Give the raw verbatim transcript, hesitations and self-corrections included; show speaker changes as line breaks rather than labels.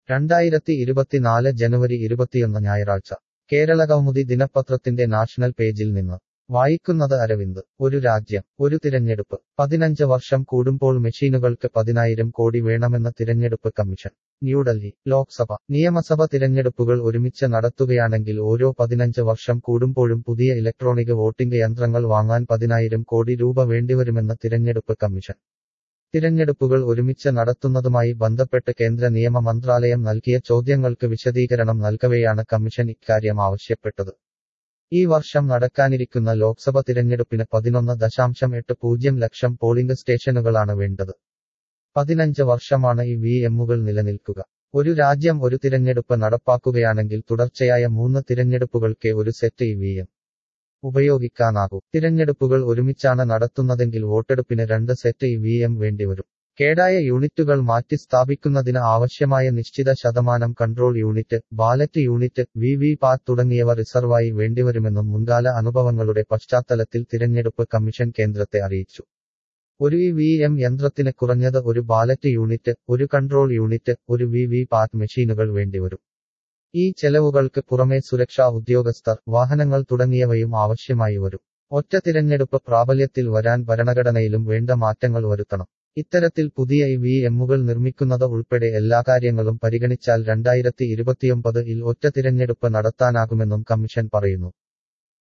രണ്ടായിരത്തി ഇരുപത്തിനാല് ജനുവരി ഇരുപത്തിയൊന്ന് ഞായറാഴ്ച കേരളകൗമുദി ദിനപത്രത്തിന്റെ നാഷണൽ പേജിൽ നിന്ന് വായിക്കുന്നത് അരവിന്ദ്. ഒരു രാജ്യം ഒരു തിരഞ്ഞെടുപ്പ്. പതിനഞ്ച് വർഷം കൂടുമ്പോൾ മെഷീനുകൾക്ക് പതിനായിരം കോടി വേണമെന്ന് തിരഞ്ഞെടുപ്പ് കമ്മീഷൻ. ന്യൂഡൽഹി. ലോക്സഭ, നിയമസഭ തിരഞ്ഞെടുപ്പുകൾ ഒരുമിച്ച് നടത്തുകയാണെങ്കിൽ ഓരോ പതിനഞ്ച് വർഷം കൂടുമ്പോഴും പുതിയ ഇലക്ട്രോണിക് വോട്ടിംഗ് യന്ത്രങ്ങൾ വാങ്ങാൻ പതിനായിരം കോടി രൂപ വേണ്ടിവരുമെന്ന് തിരഞ്ഞെടുപ്പ് കമ്മീഷൻ. തിരഞ്ഞെടുപ്പുകൾ ഒരുമിച്ച് നടത്തുന്നതുമായി ബന്ധപ്പെട്ട് കേന്ദ്ര നിയമ മന്ത്രാലയം നൽകിയ ചോദ്യങ്ങൾക്ക് വിശദീകരണം നൽകവെയാണ് കമ്മീഷൻ ഇക്കാര്യം ആവശ്യപ്പെട്ടത്. ഈ വർഷം നടക്കാനിരിക്കുന്ന ലോക്സഭ തിരഞ്ഞെടുപ്പിന് പതിനൊന്ന് ദശാംശം എട്ട് പൂജ്യം ലക്ഷം പോളിംഗ് സ്റ്റേഷനുകളാണ് വേണ്ടത്. പതിനഞ്ച് വർഷമാണ് ഈ വി എമ്മുകൾ നിലനിൽക്കുക. ഒരു രാജ്യം ഒരു തിരഞ്ഞെടുപ്പ് നടപ്പാക്കുകയാണെങ്കിൽ തുടർച്ചയായ മൂന്ന് തിരഞ്ഞെടുപ്പുകൾക്കേ ഒരു സെറ്റ് ഇ വി എം ഉപയോഗിക്കാനാകൂ. തിരഞ്ഞെടുപ്പുകൾ ഒരുമിച്ചാണ് നടത്തുന്നതെങ്കിൽ വോട്ടെടുപ്പിന് രണ്ട് സെറ്റ് ഇ വി എം വേണ്ടിവരും. കേടായ യൂണിറ്റുകൾ മാറ്റി സ്ഥാപിക്കുന്നതിന് ആവശ്യമായ നിശ്ചിത ശതമാനം control unit, ballot unit, V V PAT തുടങ്ങിയവ റിസർവായി വേണ്ടിവരുമെന്നും മുൻകാല അനുഭവങ്ങളുടെ പശ്ചാത്തലത്തിൽ തിരഞ്ഞെടുപ്പ് കമ്മീഷൻ കേന്ദ്രത്തെ അറിയിച്ചു. ഒരു ഇ വി എം യന്ത്രത്തിന് കുറഞ്ഞത് ഒരു ബാലറ്റ് യൂണിറ്റ്, ഒരു കൺട്രോൾ യൂണിറ്റ്, ഒരു വി വി പാറ്റ് മെഷീനുകൾ വേണ്ടിവരും. ഈ ചെലവുകൾക്ക് പുറമെ സുരക്ഷാ ഉദ്യോഗസ്ഥർ, വാഹനങ്ങൾ തുടങ്ങിയവയും ആവശ്യമായി വരും. ഒറ്റ തിരഞ്ഞെടുപ്പ് പ്രാബല്യത്തിൽ വരാൻ ഭരണഘടനയിലും വേണ്ട മാറ്റങ്ങൾ വരുത്തണം. ഇത്തരത്തിൽ പുതിയ ഇ വി എമ്മുകൾ നിർമ്മിക്കുന്നത് ഉൾപ്പെടെ എല്ലാ കാര്യങ്ങളും പരിഗണിച്ചാൽ രണ്ടായിരത്തി ഇരുപത്തിയൊമ്പത് ഇൽ ഒറ്റ തിരഞ്ഞെടുപ്പ് നടത്താനാകുമെന്നും കമ്മീഷൻ പറയുന്നു.